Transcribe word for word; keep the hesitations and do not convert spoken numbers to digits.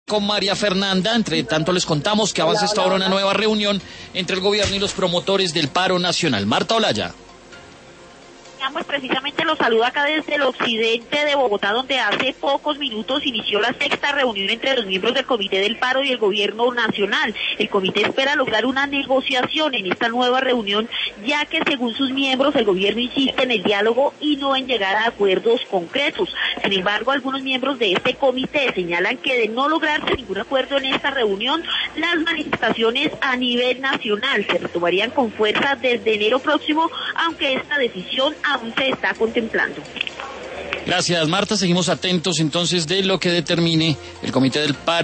con María Fernanda. Entre tanto les contamos que avanza esta hora una nueva reunión entre el gobierno y los promotores del paro nacional. Marta Olaya. Pues precisamente los saluda acá desde el occidente de Bogotá, donde hace pocos minutos inició la sexta reunión entre los miembros del Comité del Paro y el Gobierno Nacional. El comité espera lograr una negociación en esta nueva reunión, ya que según sus miembros el gobierno insiste en el diálogo y no en llegar a acuerdos concretos. Sin embargo, algunos miembros de este comité señalan que de no lograrse ningún acuerdo en esta reunión, las manifestaciones a nivel nacional se retomarían con fuerza desde enero próximo, aunque esta decisión aún se está contemplando. Gracias, Marta. Seguimos atentos entonces de lo que determine el Comité del Paro.